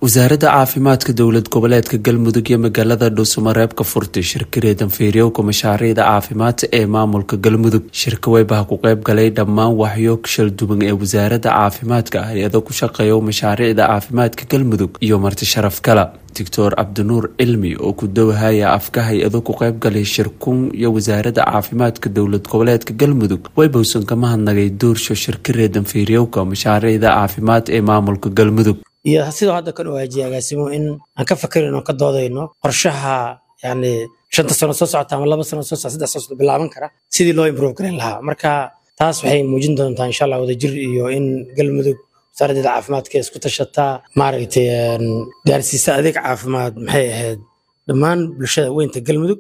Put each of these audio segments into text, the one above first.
wasaaradda caafimaadka dowlad goboleedka galmudug iyo magaalada dhuusamareeb ka furtay shirkareedan feeriyowka mashaariicda caafimaadka ee maamulka galmudug shirka weybaha ku qayb galay dhammaan waxyo shal duwan ee wasaaradda caafimaadka hay-ada ku shaqeeya mashaariicda caafimaadka galmudug iyo marti sharaf kala doctor cabdinuur cilmi oo ku dowahaya afka hay-ado ku qayb galay shirkun iyo wasaaradda caafimaadka dowlad goboleedka galmudug weybowsan ka mahadnagay doorsho shirkareedan feeriyowka mashaariicda caafimaad ee maamulka galmudug iyo sidoo hadda kan waajiya agaasimo in aan ka fakarino ka doodayno qorshaha yani 5 sano soo socota ama 2 sano soo socota 3 sano bilaaban kara sidii loo improve gareyn lahaa marka taas waxay muujin doontaa insha Allah wada jir iyo in galmudug wasaaradda caafimaadka isku tashata maaragtay gaarsiisa adeeg caafimaad maxay ahayd dhammaan bulshada weynta galmudug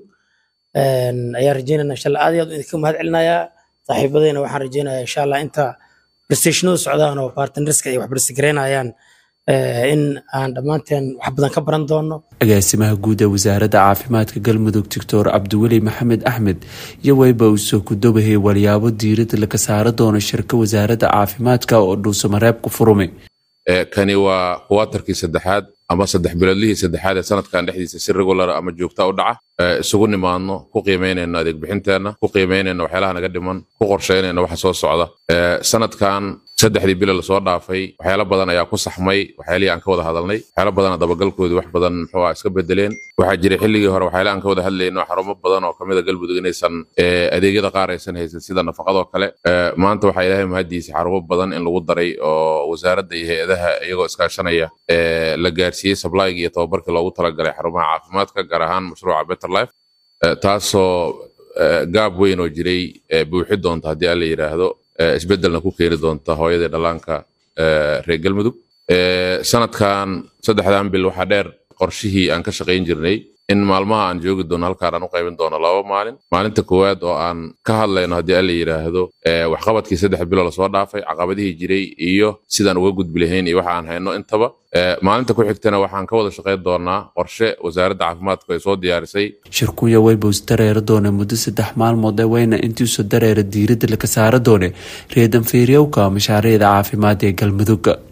ayaa rajeynayna insha Allah aad iyo aad idinka mahad celinayaa saaxiibadeena waxaan rajeynayaa insha Allah inta prestationada socdaan oo partnerska ay wax barsigareynayaan in aan dhamaanteen wax badan ka baran doono agaasimaha guud ee wasaaradda caafimaadka galmudug doctor cabdiweli maxamed axmed iyo weyba uu soo ku dowahey walyaabo diiradda laga saari doono shirka wasaaradda caafimaadka oo dhuusamareeb ku furmay kani waa kuwaatarkii saddexaad ama 3 biloodlihii saddexaad ee sanadkan dhexdiisa si regular ama joogta u dhaca isugu nimaadno ku qiimeynayno adeeg bixinteena ku qiimeynayno waxyaalaha naga dhiman ku qorsheynayno waxa soo socda sanadkan 3 bilo la soo dhaafay waxyaalo badan ayaa ku saxmay waxyaalihii aan ka wada hadalnay waxyaalo badan dabagalkoodii wax badan muxuu iska bedeleen waxa jiray xilligii hore waxyaalo aan ka wada hadlayno xarumo badan oo kamid ah galmudug inaysan adeegyada qaar aysan haysan sida nafaqada oo kale maanta waxa ilaahay mahadiisa xarumo badan in lagu daray oo wasaaradda iyo hay'adaha iyagoo iskaashanaya la gaarsiiyay supply-ga iyo tababarka loogu talagalay xarumaha caafimaadka gaar ahaan mashruuca Better Life taasoo gaab weyn oo jiray buuxi doonta haddii aan la yiraahdo isbedelna ku keeni doonta hooyada dhalaanka reer galmudug sanadkan 3 bil waxa dheer qorshihii aan ka shaqeyn jirnay in maalmaha aan joogi doono halkaan aan u qaybin doono 2 maalin maalinta koowaad oo aan ka hadlayno haddii aan la yiraahdo waxqabadkii 3 bilo la soo dhaafay caqabadihii jiray iyo sidaan uga gudbi lahayn iyo waxa aan hayno intaba maalinta ku xigtana waxaan ka wada shaqeyn doonaa qorshe wasaaradda caafimaadka ay soo diyaarisay shirkuya weybows dareero doona muddo 3 maalmood ee weyna intii soo dareera diiradda laga saari doone reedan feeriyowka mashaariicda caafimaad ee galmudug